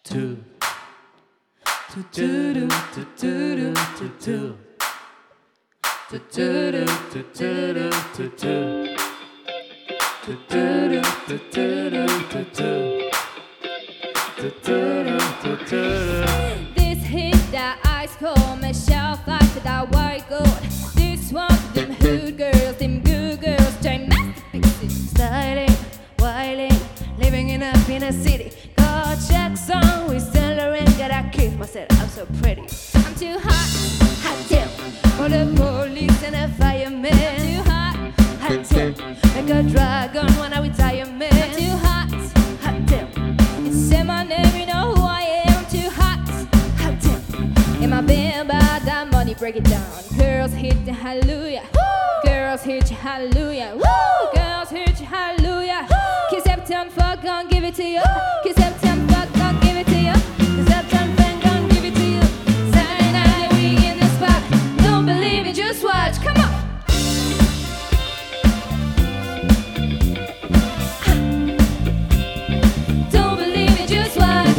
two, two, two, two, two, two, two. Do do do do do do do do. Do do do do do do do. Do do do do do. This hit that ice cold, Michelle fight for that white gold. This one for them hood girls, them good girls, trying masterpieces. Styling, wilding, living in a inner city. Got checks on, we still around, gotta keep myself, I'm so pretty. I'm too hot damn, for the police and the firemen. I'm too hot damn, like a dragon when I retire man. I'm too hot damn, it's say my name, you know who I am. I'm too hot damn, in my band by that money, break it down. Girls hit the hallelujah, girls hit you hallelujah, girls hit you hallelujah. Kiss Uptown, fuck, gon' give it to you. Kiss Uptown, fuck, gon' give it to you. Kiss Uptown, fuck, gon' give it to you. Saturday night, we in the spot. Don't believe it, just watch. Come on. Don't believe it, just watch.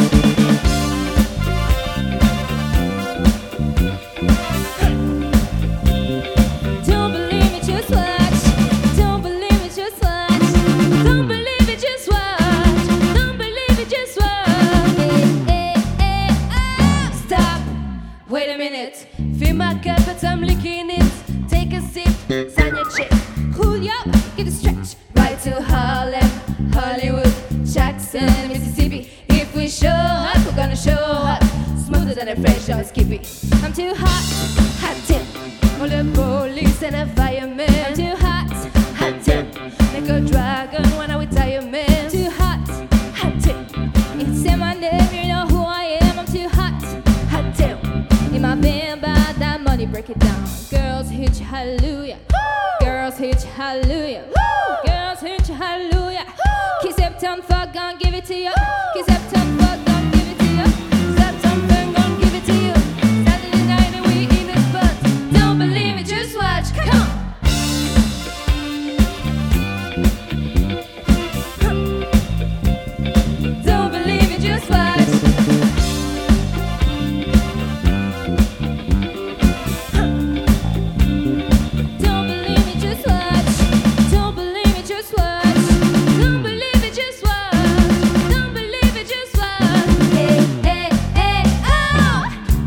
Don't believe it, just watch. Don't believe it, just watch. Don't believe it, just watch. Don't believe it, just watch. Stop. Wait a minute. Fill my cup, but I'm licking it. Take a sip, sign your check. Julio, get a stretch. Right to Harlem, Hollywood, Jackson, Mississippi. If we show up, we're gonna show up. Smoother than a fresh or skippy. I'm too hot damn. For the police and the firemen. I'm too hot damn. Like a dragon when I retire man. Too hot damn. It's in my name, you know who I am. I'm too hot damn. In my band, by that money, break it down. Girls hit you hallelujah. Girls hit you hallelujah. Girls hit you hallelujah. Kiss Uptown, fuck, gon' give it to you. Kiss Uptown, fuck, gon' give it to you. Kiss Uptown, fuck, gon' give it to you. Saturday night and we in the spot. Don't believe it, just watch. Come on. Don't believe it, just watch. Don't believe it, just watch. Don't believe it, just watch. Don't believe it, just watch. Don't believe it, just watch. Hey, oh!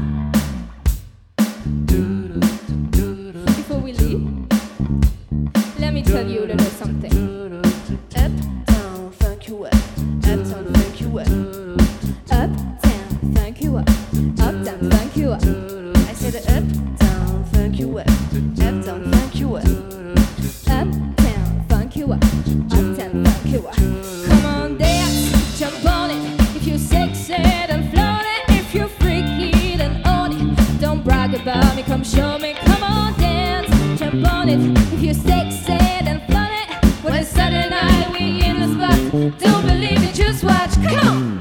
Before we leave, let me tell you a little something. Uptown, funk you up. Uptown, funk you up. Uptown, funk you up. Uptown, funk you up. I said uptown, funk you up. Uptown, funk you up. Uptown, funk you up. Uptown, funk you up. Come on, dance, jump on it. If you're sexy, then float it. If you're freaky, then own it. Don't brag about me, come show me. Come on, dance, jump on it. If you're sexy, then float it. When it's Saturday night, we in the spot. Don't believe it, just watch. Come on.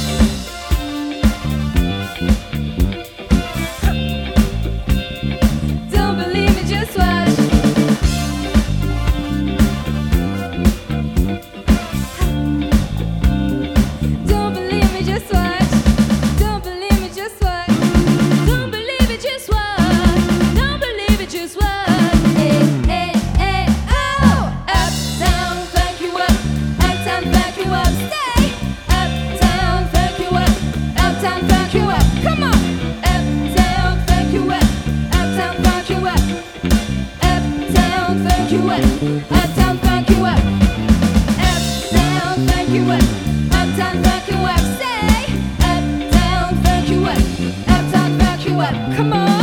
Don't believe it, just watch. Don't believe it, just watch. Don't believe it, just watch. Don't believe it, just watch. Don't believe it, just watch. Hey, oh! Uptown, funk you up. Uptown, funk you up. Stay. Uptown, funk you up. Uptown, funk you up. Come on. Uptown, funk you up. Uptown, funk you up. Uptown, funk you up. Uptown, funk you up. Uptown, funk you up. Uptown, funk you up. Say. Uptown, funk you up. Uptown, funk you up. Come on.